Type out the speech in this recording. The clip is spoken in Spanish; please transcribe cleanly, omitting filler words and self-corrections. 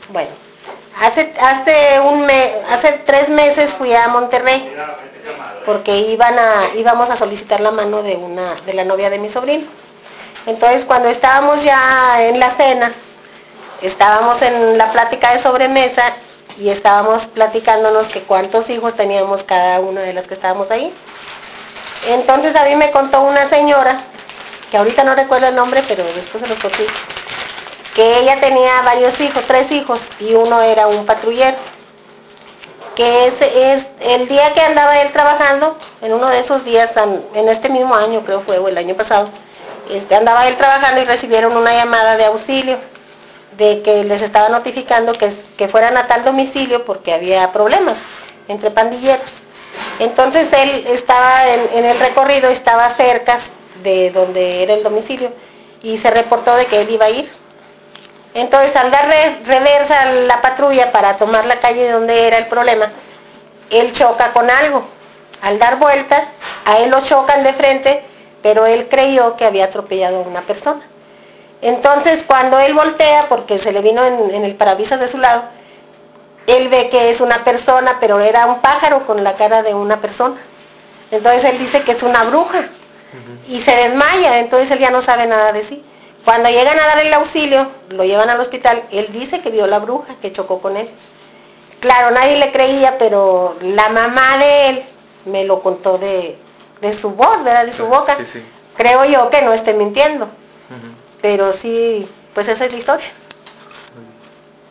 Bueno, hace 3 meses fui a Monterrey porque íbamos a solicitar la mano de la novia de mi sobrino. Entonces cuando estábamos ya en la cena, estábamos en la plática de sobremesa y estábamos platicándonos que cuántos hijos teníamos cada una de las que estábamos ahí. Entonces a mí me contó una señora, que ahorita no recuerdo el nombre, pero después se los conté, que ella tenía varios hijos, 3 hijos, y uno era un patrullero. Que es el día que andaba él trabajando, en uno de esos días, en este mismo año creo fue, o el año pasado, andaba él trabajando y recibieron una llamada de auxilio, de que les estaba notificando que fueran a tal domicilio porque había problemas entre pandilleros. Entonces él estaba en el recorrido, estaba cerca de donde era el domicilio y se reportó de que él iba a ir. Entonces al dar reversa a la patrulla para tomar la calle donde era el problema, él choca con algo. Al dar vuelta, a él lo chocan de frente, pero él creyó que había atropellado a una persona. Entonces cuando él voltea, porque se le vino en el parabrisas de su lado, él ve que es una persona, pero era un pájaro con la cara de una persona. Entonces él dice que es una bruja y se desmaya, entonces él ya no sabe nada de sí. Cuando llegan a dar el auxilio, lo llevan al hospital, él dice que vio la bruja que chocó con él. Claro, nadie le creía, pero la mamá de él me lo contó de su voz, ¿verdad? De su boca. Sí, sí. Creo yo que no esté mintiendo, pero sí, pues esa es la historia.